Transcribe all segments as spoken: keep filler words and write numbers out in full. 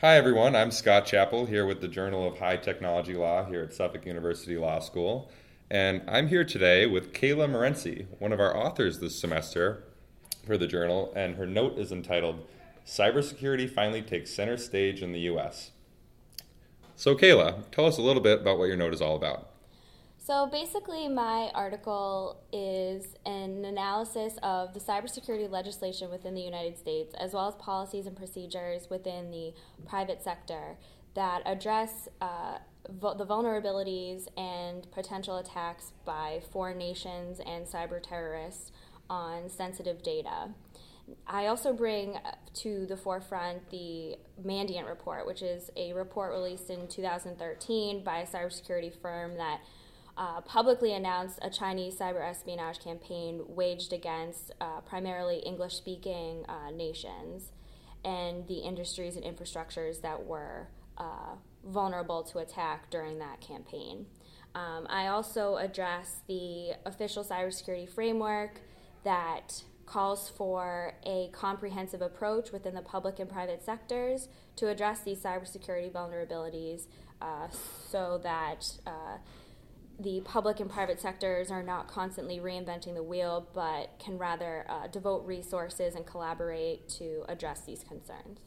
Hi, everyone. I'm Scott Chappell here with the Journal of High Technology Law here at Suffolk University Law School. And I'm here today with Kayla Morency, one of our authors this semester for the Journal, and her note is entitled, Cybersecurity Finally Takes Center Stage in the U S. So Kayla, tell us a little bit about what your note is all about. So basically, my article is an analysis of the cybersecurity legislation within the United States, as well as policies and procedures within the private sector that address uh, vu- the vulnerabilities and potential attacks by foreign nations and cyber terrorists on sensitive data. I also bring to the forefront the Mandiant Report, which is a report released in two thousand thirteen by a cybersecurity firm that Uh, publicly announced a Chinese cyber espionage campaign waged against uh, primarily English-speaking uh, nations and the industries and infrastructures that were uh, vulnerable to attack during that campaign. Um, I also address the official cybersecurity framework that calls for a comprehensive approach within the public and private sectors to address these cybersecurity vulnerabilities uh, so that uh, the public and private sectors are not constantly reinventing the wheel, but can rather uh, devote resources and collaborate to address these concerns.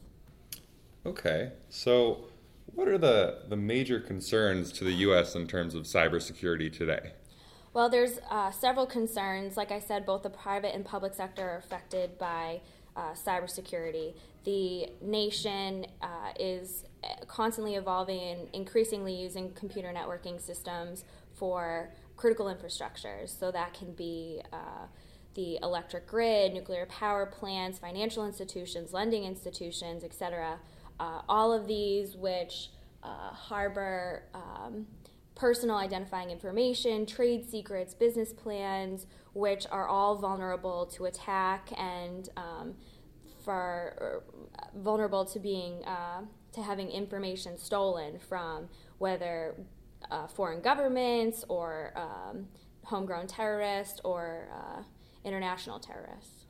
Okay, so what are the, the major concerns to the U S in terms of cybersecurity today? Well, there's uh, several concerns. Like I said, both the private and public sector are affected by uh, cybersecurity. The nation uh, is constantly evolving and increasingly using computer networking systems for critical infrastructures. So that can be uh, the electric grid, nuclear power plants, financial institutions, lending institutions, et cetera. Uh, all of these which uh, harbor um, personal identifying information, trade secrets, business plans, which are all vulnerable to attack and um, for vulnerable to being uh, to having information stolen from whether uh, foreign governments or um, homegrown terrorists or uh, international terrorists.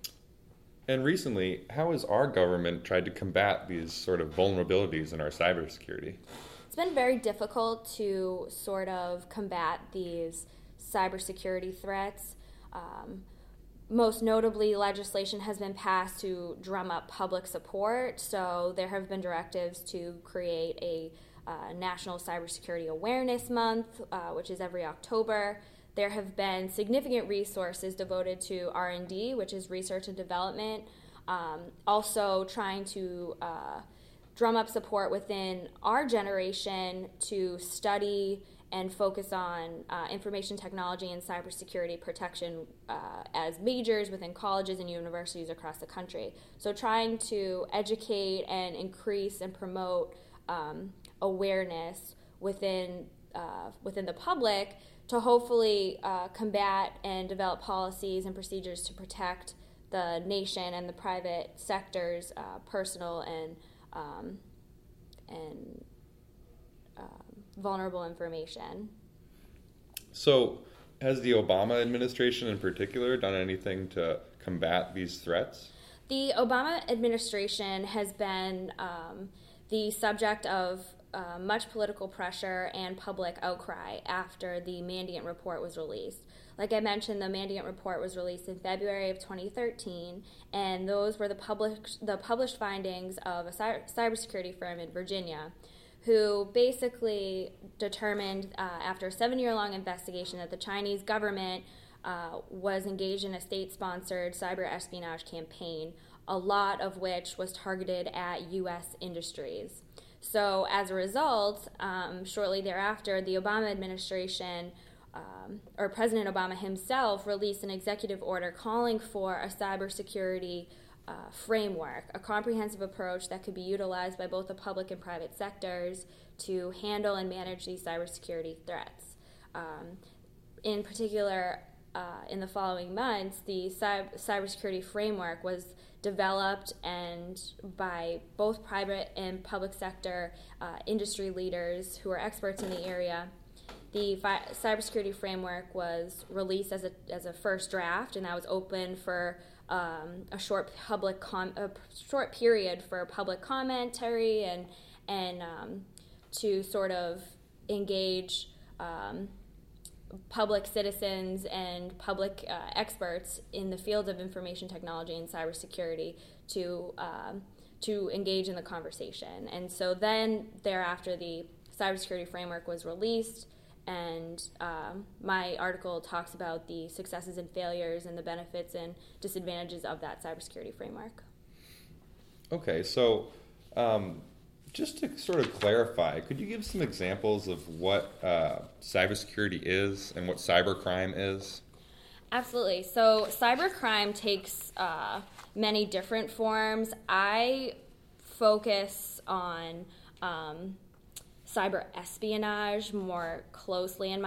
And recently, how has our government tried to combat these sort of vulnerabilities in our cybersecurity? It's been very difficult to sort of combat these cybersecurity threats. Um, most notably, legislation has been passed to drum up public support. So there have been directives to create a uh, National Cybersecurity Awareness Month, uh, which is every October. There have been significant resources devoted to R and D, which is research and development. Um, also trying to uh, drum up support within our generation to study and focus on uh, information technology and cybersecurity protection uh, as majors within colleges and universities across the country. So trying to educate and increase and promote um, awareness within uh, within the public to hopefully uh, combat and develop policies and procedures to protect the nation and the private sector's uh, personal and um, and um, vulnerable information. So, has the Obama administration in particular done anything to combat these threats? The Obama administration has been um, the subject of uh, much political pressure and public outcry after the Mandiant Report was released. Like I mentioned, the Mandiant Report was released in February of twenty thirteen, and those were the published the published findings of a cyber, cybersecurity firm in Virginia, who basically determined uh, after a seven-year-long investigation that the Chinese government uh, was engaged in a state-sponsored cyber espionage campaign, a lot of which was targeted at U S industries. So as a result, um, shortly thereafter, the Obama administration, um, or President Obama himself, released an executive order calling for a cybersecurity uh, framework, a comprehensive approach that could be utilized by both the public and private sectors to handle and manage these cybersecurity threats. Um, in particular, uh, in the following months, the cyber, cybersecurity framework was developed and by both private and public sector uh, industry leaders who are experts in the area. The fi- cybersecurity framework was released as a as a first draft, and that was open for um, a short public com- a short period for public commentary and and um, to sort of engage um, public citizens and public uh, experts in the field of information technology and cybersecurity to um, to engage in the conversation. And so then thereafter, the cybersecurity framework was released, and um, my article talks about the successes and failures and the benefits and disadvantages of that cybersecurity framework. Okay, so um, just to sort of clarify, could you give some examples of what uh, cybersecurity is and what cybercrime is? Absolutely. So cybercrime takes uh, many different forms. I focus on um, cyber espionage more closely in my